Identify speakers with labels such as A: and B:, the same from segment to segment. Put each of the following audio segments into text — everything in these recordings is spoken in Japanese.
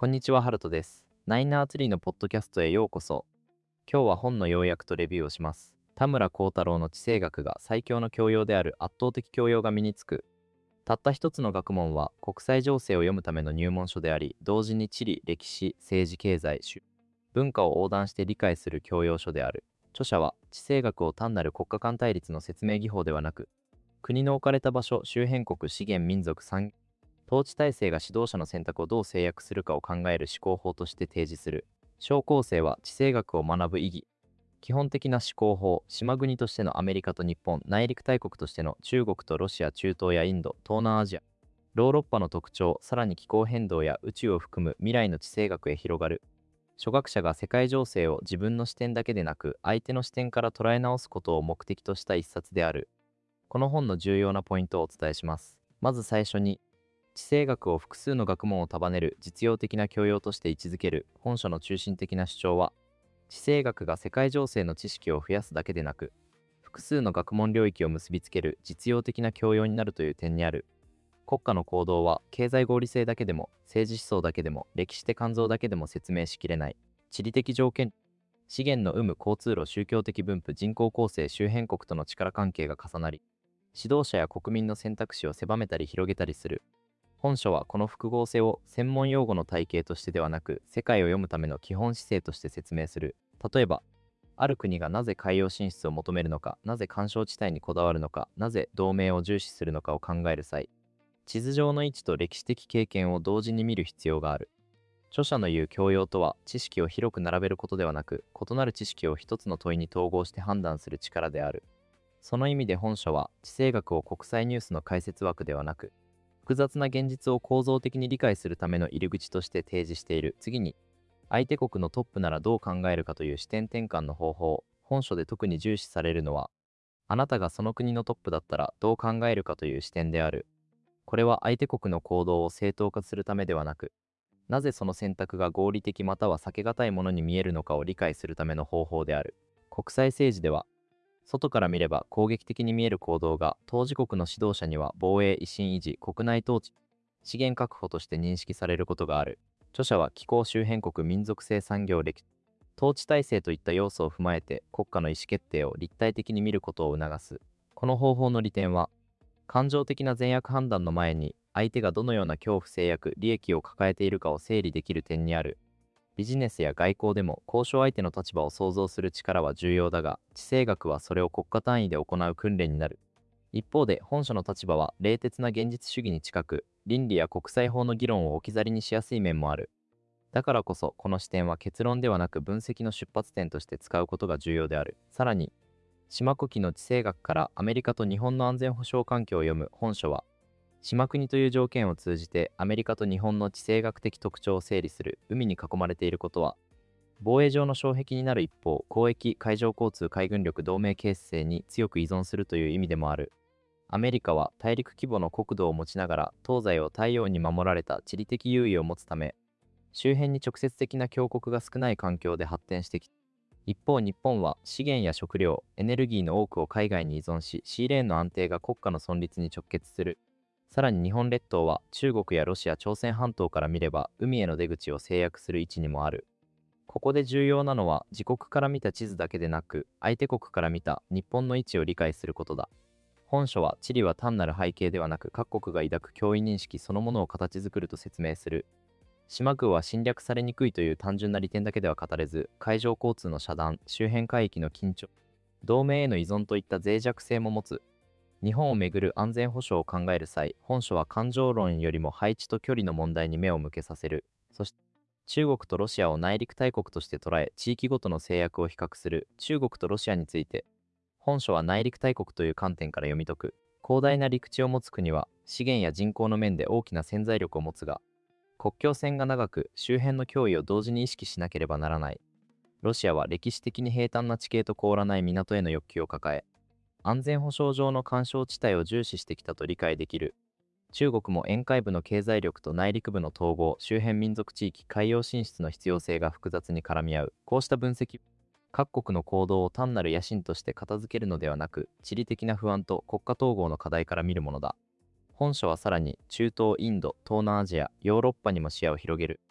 A: こんにちは、ハルトです。ナイナーツリーのポッドキャストへようこそ。今日は本の要約とレビューをします。田村光太郎の地政学が最強の教養である圧倒的教養が身につく。たった一つの学問は国際情勢を読むための入門書であり、同時に地理、歴史、政治、経済、文化を横断して理解する教養書である。著者は地政学を単なる国家間対立の説明技法ではなく、国の置かれた場所、周辺国、資源、民族、統治体制が指導者の選択をどう制約するかを考える思考法として提示する。小構成は地政学を学ぶ意義。基本的な思考法、島国としてのアメリカと日本、内陸大国としての中国とロシア、中東やインド、東南アジア、ヨーロッパの特徴、さらに気候変動や宇宙を含む未来の地政学へ広がる。初学者が世界情勢を自分の視点だけでなく、相手の視点から捉え直すことを目的とした一冊である。この本の重要なポイントをお伝えします。まず最初に、地政学を複数の学問を束ねる実用的な教養として位置づける本書の中心的な主張は、地政学が世界情勢の知識を増やすだけでなく、複数の学問領域を結びつける実用的な教養になるという点にある。国家の行動は経済合理性だけでも、政治思想だけでも、歴史的肝臓だけでも説明しきれない。地理的条件、資源の有無、交通路、宗教的分布、人口構成、周辺国との力関係が重なり、指導者や国民の選択肢を狭めたり広げたりする。本書はこの複合性を専門用語の体系としてではなく、世界を読むための基本姿勢として説明する。例えば、ある国がなぜ海洋進出を求めるのか、なぜ干渉地帯にこだわるのか、なぜ同盟を重視するのかを考える際、地図上の位置と歴史的経験を同時に見る必要がある。著者の言う教養とは、知識を広く並べることではなく、異なる知識を一つの問いに統合して判断する力である。その意味で本書は、地政学を国際ニュースの解説枠ではなく、複雑な現実を構造的に理解するための入り口として提示している。次に、相手国のトップならどう考えるかという視点転換の方法。本書で特に重視されるのは、あなたがその国のトップだったらどう考えるかという視点である。これは相手国の行動を正当化するためではなく、なぜその選択が合理的または避けがたいものに見えるのかを理解するための方法である。国際政治では、外から見れば攻撃的に見える行動が、当事国の指導者には防衛、威信維持、国内統治、資源確保として認識されることがある。著者は気候周辺国、民族性、産業、統治体制といった要素を踏まえて国家の意思決定を立体的に見ることを促す。この方法の利点は、感情的な善悪判断の前に相手がどのような恐怖、制約、利益を抱えているかを整理できる点にある。ビジネスや外交でも交渉相手の立場を想像する力は重要だが、地政学はそれを国家単位で行う訓練になる。一方で本書の立場は冷徹な現実主義に近く、倫理や国際法の議論を置き去りにしやすい面もある。だからこそこの視点は結論ではなく分析の出発点として使うことが重要である。さらに、島国の地政学からアメリカと日本の安全保障環境を読む本書は、島国という条件を通じてアメリカと日本の地政学的特徴を整理する。海に囲まれていることは、防衛上の障壁になる一方、交易、海上交通、海軍力、同盟形成に強く依存するという意味でもある。アメリカは大陸規模の国土を持ちながら、東西を太陽に守られた地理的優位を持つため、周辺に直接的な強国が少ない環境で発展してきた。一方、日本は資源や食料、エネルギーの多くを海外に依存し、シーレーンの安定が国家の存立に直結する。さらに日本列島は中国やロシア、朝鮮半島から見れば海への出口を制約する位置にもある。ここで重要なのは、自国から見た地図だけでなく、相手国から見た日本の位置を理解することだ。本書は地理は単なる背景ではなく、各国が抱く脅威認識そのものを形作ると説明する。島国は侵略されにくいという単純な利点だけでは語れず、海上交通の遮断、周辺海域の緊張、同盟への依存といった脆弱性も持つ。日本をめぐる安全保障を考える際、本書は感情論よりも配置と距離の問題に目を向けさせる。そして、中国とロシアを内陸大国として捉え、地域ごとの制約を比較する。中国とロシアについて、本書は内陸大国という観点から読み解く。広大な陸地を持つ国は、資源や人口の面で大きな潜在力を持つが、国境線が長く、周辺の脅威を同時に意識しなければならない。ロシアは歴史的に平坦な地形と凍らない港への欲求を抱え、安全保障上の干渉地帯を重視してきたと理解できる。中国も沿海部の経済力と内陸部の統合、周辺民族地域、海洋進出の必要性が複雑に絡み合う。こうした分析、各国の行動を単なる野心として片付けるのではなく、地理的な不安と国家統合の課題から見るものだ。本書はさらに中東、インド、東南アジア、ヨーロッパにも視野を広げる。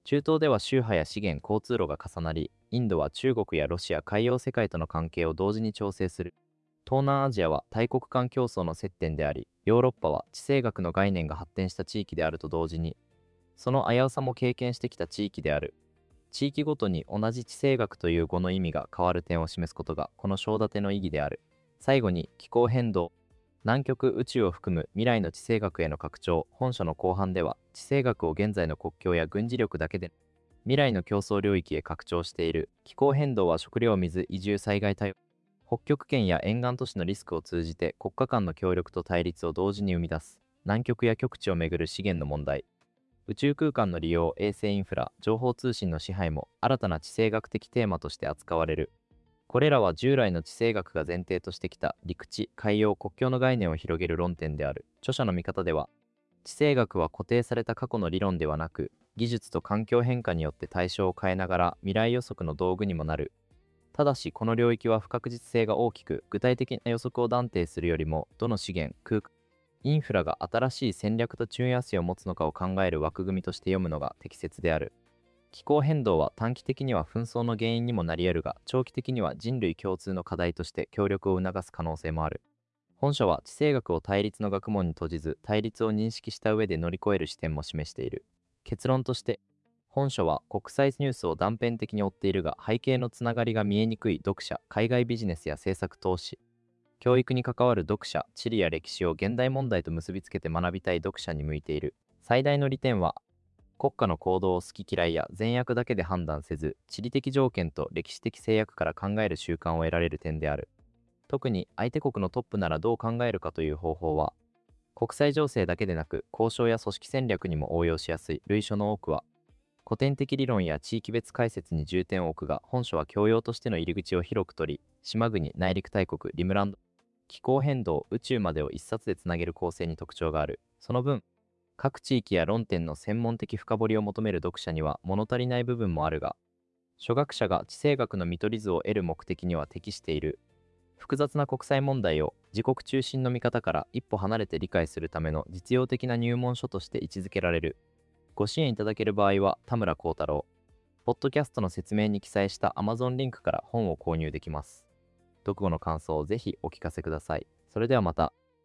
A: 中東では宗派や資源、交通路が重なり、インドは中国やロシア、海洋世界との関係を同時に調整する。東南アジアは大国間競争の接点であり、ヨーロッパは地政学の概念が発展した地域であると同時に、その危うさも経験してきた地域である。地域ごとに同じ地政学という語の意味が変わる点を示すことがこの章立ての意義である。最後に気候変動。南極宇宙を含む未来の地政学への拡張。本書の後半では地政学を現在の国境や軍事力だけで未来の競争領域へ拡張している。気候変動は食料、水、移住、災害対応。北極圏や沿岸都市のリスクを通じて国家間の協力と対立を同時に生み出す。南極や極地をめぐる資源の問題。宇宙空間の利用、衛星インフラ、情報通信の支配も新たな地政学的テーマとして扱われる。これらは従来の地政学が前提としてきた陸地、海洋、国境の概念を広げる論点である。著者の見方では、地政学は固定された過去の理論ではなく、技術と環境変化によって対象を変えながら未来予測の道具にもなる。ただし、この領域は不確実性が大きく、具体的な予測を断定するよりも、どの資源、空間、インフラが新しい戦略と中和性を持つのかを考える枠組みとして読むのが適切である。気候変動は短期的には紛争の原因にもなり得るが、長期的には人類共通の課題として協力を促す可能性もある。本書は地政学を対立の学問に閉じず、対立を認識した上で乗り越える視点も示している。結論として、本書は国際ニュースを断片的に追っているが、背景のつながりが見えにくい読者、海外ビジネスや政策投資、教育に関わる読者、地理や歴史を現代問題と結びつけて学びたい読者に向いている。最大の利点は、国家の行動を好き嫌いや善悪だけで判断せず、地理的条件と歴史的制約から考える習慣を得られる点である。特に相手国のトップならどう考えるかという方法は、国際情勢だけでなく交渉や組織戦略にも応用しやすい。類書の多くは、古典的理論や地域別解説に重点を置くが、本書は教養としての入り口を広く取り、島国、内陸大国、リムランド、気候変動、宇宙までを一冊でつなげる構成に特徴がある。その分、各地域や論点の専門的深掘りを求める読者には物足りない部分もあるが、初学者が地政学の見取り図を得る目的には適している。複雑な国際問題を自国中心の見方から一歩離れて理解するための実用的な入門書として位置づけられる。ご支援いただける場合は田村幸太郎、ポッドキャストの説明に記載した Amazon リンクから本を購入できます。読後の感想をぜひお聞かせください。それではまた。